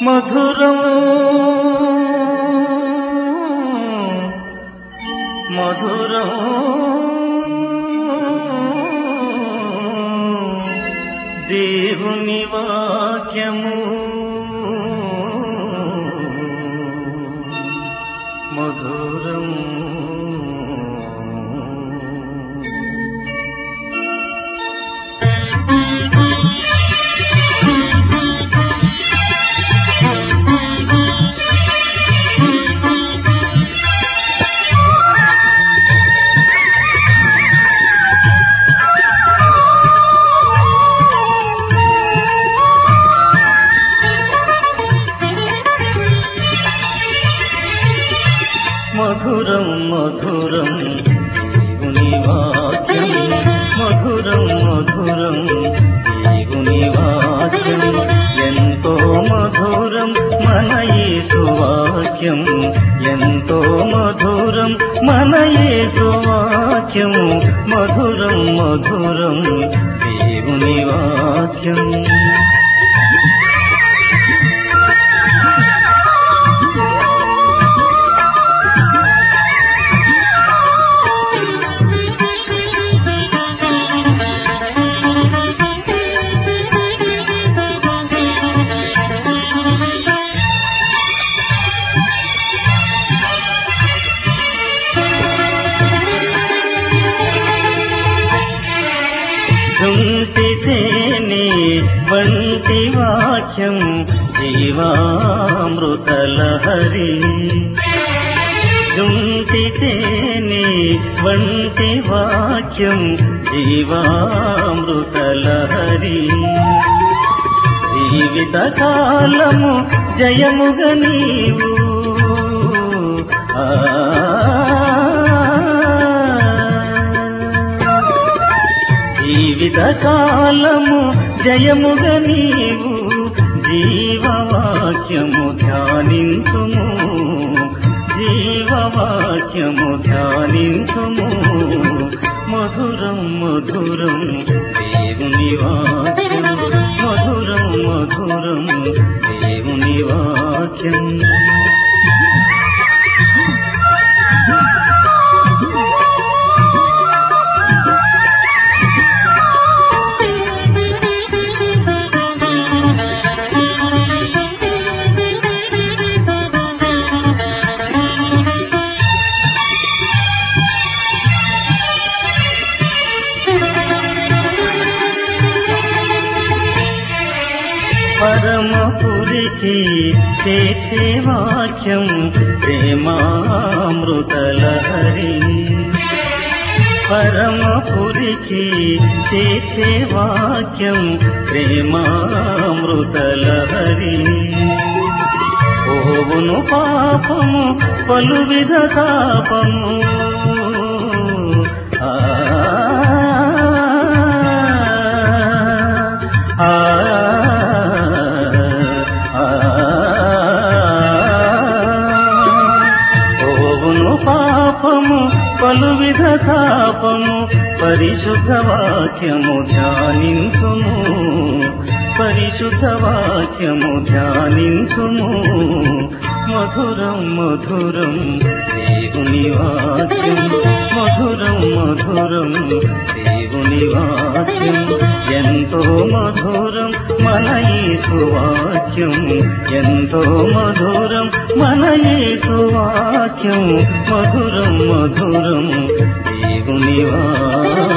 మధురం మధురం దేవుని వాక్యము మధురం మధురం మధురం దేవుని వాక్యం మధురం మధురం దేవుని వాక్యం ఎంతో మధురం మన యేసు వాక్యం ఎంతో మధురం మన యేసు వాక్యం మధురం మధురం దేవుని వాక్యం దుంతితేనే వంటి వాక్యం జీవామృతలహరి దుంతితేనే వంటి వాక్యం జీవామృతలహరి జీవిత కాలము జయముగా నీవు జీవిత కాలము జయముగా నీవు జీవవాక్యము ధ్యానించుము జీవవాక్యము ధ్యానించుము మధురం మధురం దేవుని వాక్యం మధురం మధురం దేవుని వాక్యం పరమపురికి చేర్చే వాక్యం ప్రేమామృతలహరి పరమపురికి చేర్చే వాక్యం ప్రేమామృతలహరి పోవును పాపము పలువిధ తాపము పాపము పలువిధ తాపము పరిశుద్ధ వాక్యము ధ్యానించుము పరిశుద్ధ వాక్యము ధ్యానించుము మధురం మధురం దేవుని వాక్యం మధురం మధురం దేవుని వాక్యం ఎంతో మధురం మన యేసు వాక్యం ఎంతో మధురం మన యేసు వాక్యం మధురం మధురం దేవుని వాక్యం